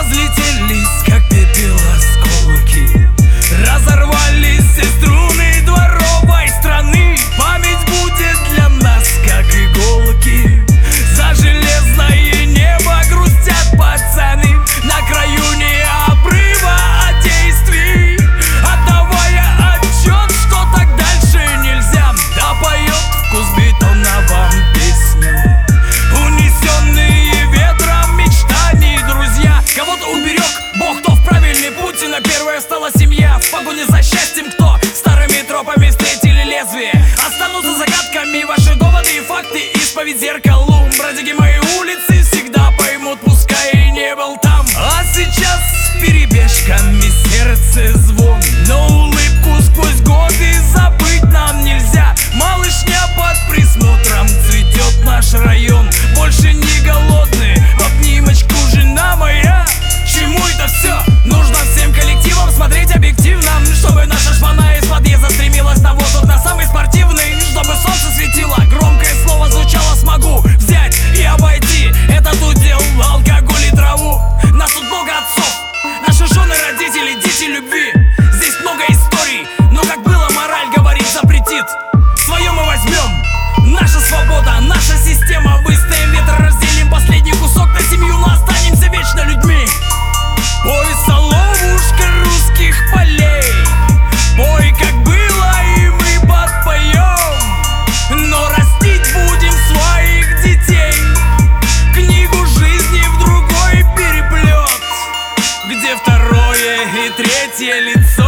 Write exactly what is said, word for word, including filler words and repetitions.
разлетелись, как пепел осколки. Разорвались все струны дворовой страны. Память будет для нас, как иголки. За железное небо грустят пацаны на краю необрыва от действий, отдавая отчет, что так дальше нельзя. Да поет вкус бетона вам песню, унесенные ветром мечтаний, друзья. Кого-то уберег Бог, кто в правильный путь, и на первое стала семья. В погоне за счастьем, кто старыми тропами встретили лезвие. Останутся загадками ваши доводы и факты, исповедь зеркалу. Бродяги моей улицы всегда поймут, пускай и не был там. А сейчас перебежками сердце звон, но улыбку сквозь годы забыть нам нельзя. Малышня под присмотром, цветет наш район. Больше не голодны, в обнимочку жена моя. Чему это все? Нужно всем коллективам смотреть объективно, чтобы наша шпана из подъезда стремилась на воздух, на самый спортивный. Чтобы солнце светило, громкое слово звучало: смогу взять и обойти этот удел, алкоголь и траву. Нас тут много отцов, наши жены, родители, дети любви. Здесь много историй, но как было, мораль говорит, запретит. Свое мы возьмем, наша свобода, наша система. Выстоим ветер, разделим последний кусок на семью, но останемся вечно людьми. Пой, соловушка русских полей, пой, как было, и мы подпоем. Но растить будем своих детей, книгу жизни в другой переплет, где второе и третье лицо.